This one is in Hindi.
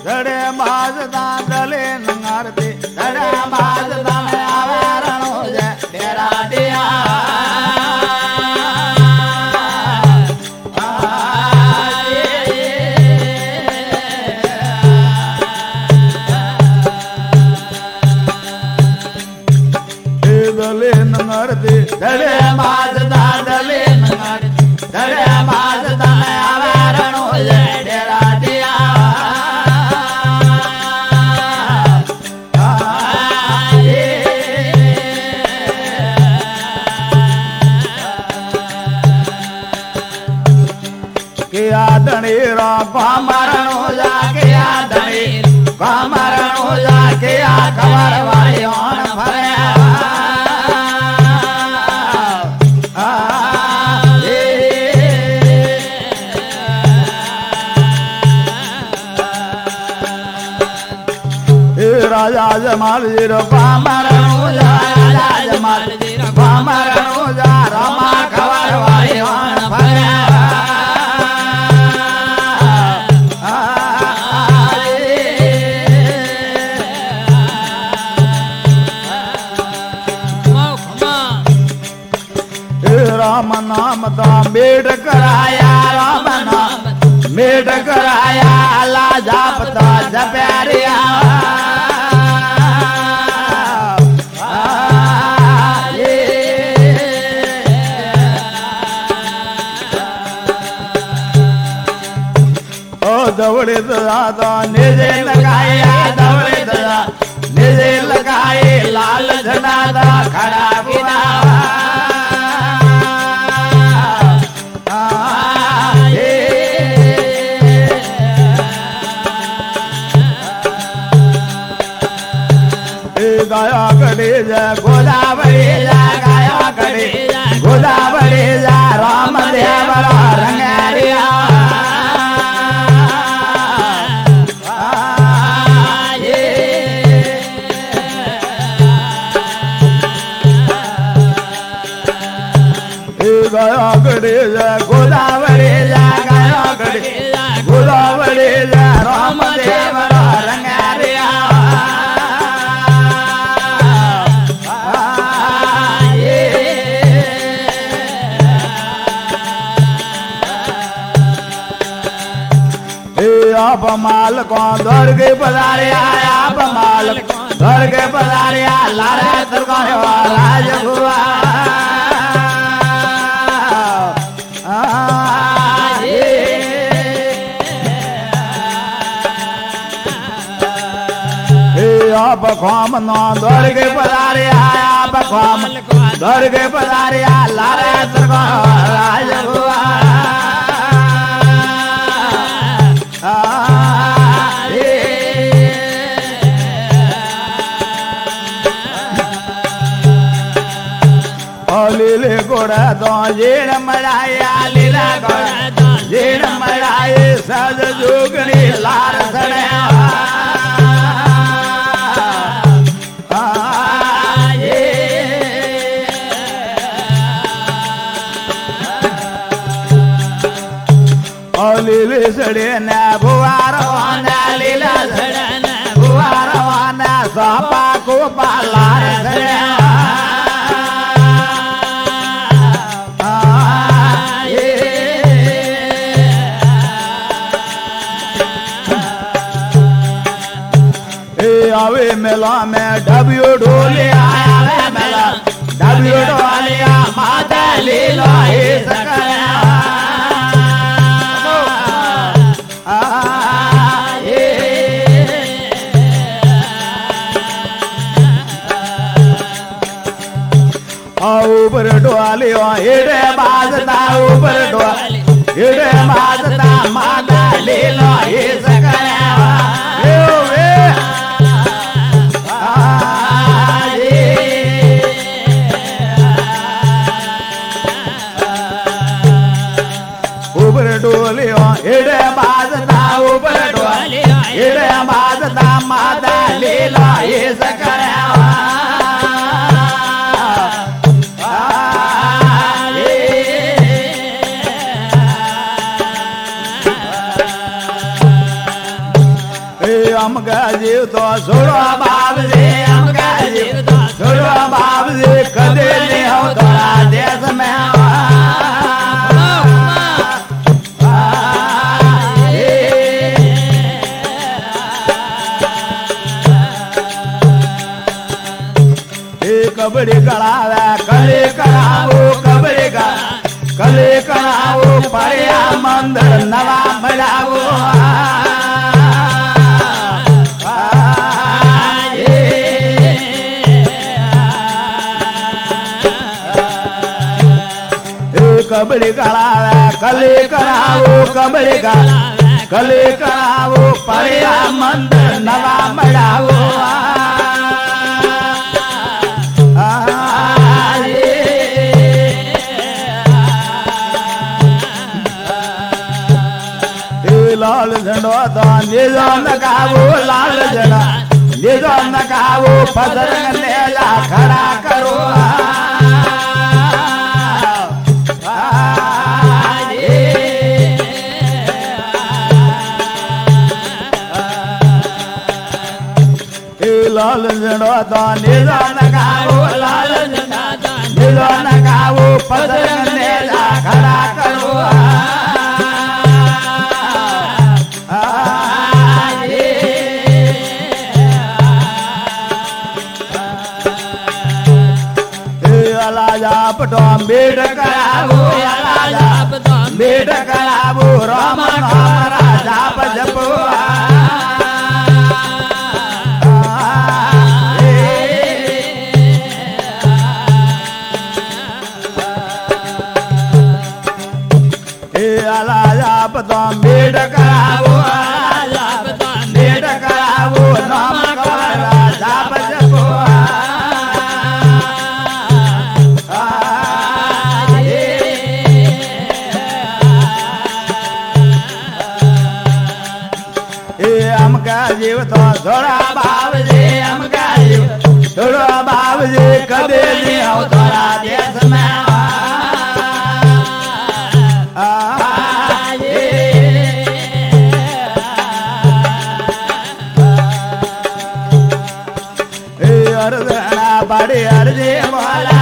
जड़े बाजदा दले नंगारती जड़े बाजदा में आवे रणो जे डेरा दिया दले नंगारती जड़े बाजदा दले नंगारती जड़े बाजदा में आवे रणो जे डेरा दिया धनी रा मरण हो जा के धनी मरण हो जा के खबर वाली फरे राजा जमाल जी रो मरण हो जा राजा जमाल जी रो मरण हो जा रामा खबर वाली फरे राम नाम दा मेढ़ कराया राम नाम मेढ़ कराया अल्लाह जापता जप्यारिया ओ दौड़े दादा निजे लगाया दौड़े दादा निजे लगाए लाल झंडा खड़ा बिना गाया करे जा गोदावरी जा गाया करे गोदावरी जा राम देवरा रंगारिया गाया करे जा गोदावरी जा गाया करे गोदावरी जा राम देवरा रंगारिया आप माल को दर के पधारिया आप माल दर के पधारिया लारे दुर्गा राज हुआ आप खाम ना दर के पधारिया आप खाम दर के पधारिया लारे दुर्गा राज हुआ लीले गोड़ा तो जेड़ मड़ाया लीला गोड़ा तो जेड़ मड़ाए सज जोगनी लार सड़या लीले सड़े न बुआर वाना लीला सड़े न बुआर वाना सापा को पालार सड़या आवे मेला में डबियो ढोले आया मेला डबियो ढोलिया माता लीला हे सकया ऊपर ढोलियो हेडे बाजता ऊपर ढोली हेडे बाजता माता लीला हे सकया डोलियो हेडे बाजता ऊपर डोलियो हेडे बाजता माता लीला ये सकया हमका जीव तो छोड़ो बाप जी हमका जीव तो छोड़ो बाप जी कदे नहीं हो तोरा देश में कबड्डी करावे कले करावो कबड्डी कले करावो पड़िया मंदिर नवा बनावो कबड्डी करावे कले करावो कबड्डी कले करावो पड़िया मंदिर नवा बनावो लाल झंडो तो निजो नकावो लाल झंडा निजो नकावो पसरंग नेला खड़ा करो लाल झंडो तो निजो नकावो लाल झंडा निजो नकावो पसरंग नेला खड़ा करो पटो बेट करावो बेट करावो राम नाम राजा जपो पतो बेट करावो बेट करावो राम नाम राजा जपो जीव तो थोड़ा बाब जी हमका जीव थोड़ा बाब जी कदे नहीं हो थोड़ा देश में अर्जना बड़ी अर्जी वाला